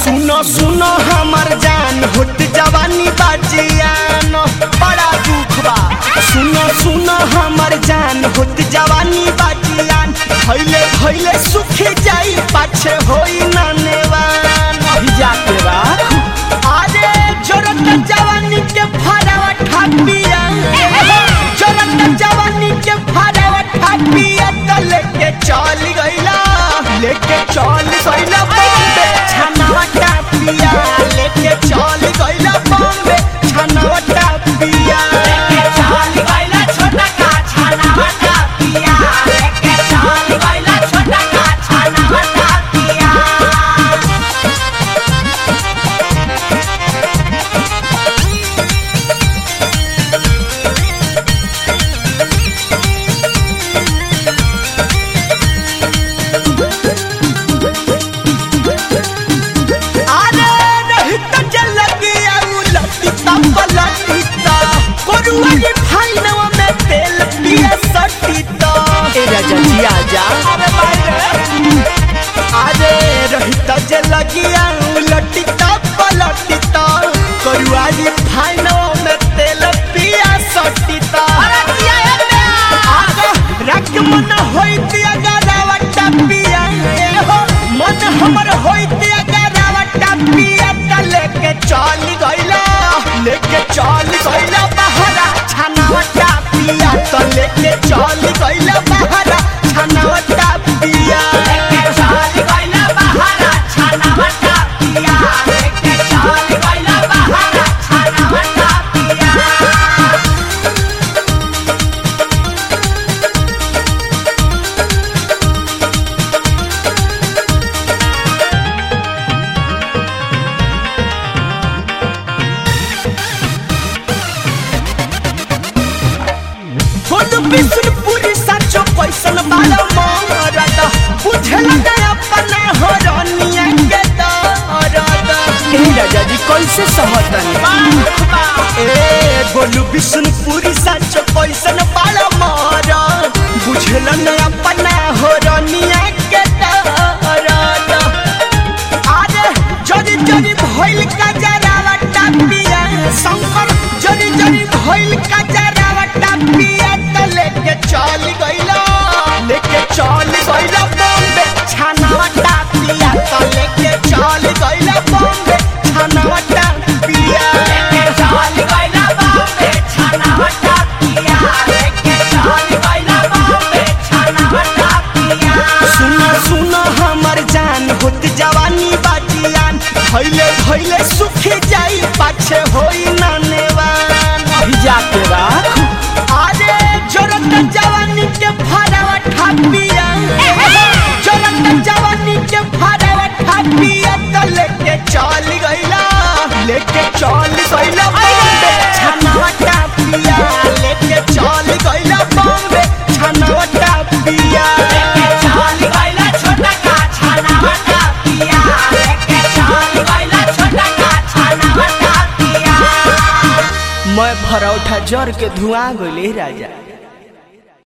सुनो सुनो हमर जान होत जवानी बाजियान बड़ा दुख बा। सुनो सुनो हमर जान होत जवानी बाजियान भइले भइले सुख जाई पाछे होई नानेवान भिजा के बा। अरे जोरत जवानी के फरावा ठापिया जोरत जवानी के फरावा ठापिया त लेके चल गइला बॉम्बे छनावा टापिया लेके चल गइला बॉम्बे छनावा टापिया लेके चल गइला छोटा का छनावा टापिया लेके चल गइला छोटा का छनावा टापिया। अरे रहित जे लगिया उलटिता पलटिता करुआरी फाइनो में तेल पिया सटिता रख मन होइती अगरावा टापिया मन हमर होइती अगरावा टापिया त लेके चल गइला बहरा छनावा टापिया त लेके चल गइला बहरा छनावा टापिया लेके चल गइला बहरा छनावा टापिया लेके चल गइला बहरा छनावा टापिया। बिशुनपुरी साचो कैसन बाला मरद बुझल गया अपना हरनिया के दर्द। ए राजा जी कैसे सहतन ए बोलू बिशुनपुरी साचो कैसन बाला मरद बुझल गया अपना हरनिया के दर्द। अरे जरी जरी भइल का जरावा टापिया शंकर जरी जरी भइल का जरावा टापिया लेके चल गइला बॉम्बे छनावा टापिया त लेके चल गइला बॉम्बे छनावा टापिया लेके चल गइला बॉम्बे छनावा टापिया लेके चल गइला बॉम्बे छनावा टापिया। सुनो सुनो हमर जान होत जवानी बाजियान भइले भइले सुख जाई पाछे होई नानेवान भिजा के बा। अरे जोरत जवानी के फरावा ठापिया जोरत जवानी के फरावा ठापिया त लेके चल गइला बॉम्बे छनावा टापिया लेके चल गइला बॉम्बे छनावा टापिया लेके चल गइला छोटा का छनावा टापिया लेके चल गइला छोटा का छनावा टापिया। मैं भरौठा जर के धुआं गइले राजा।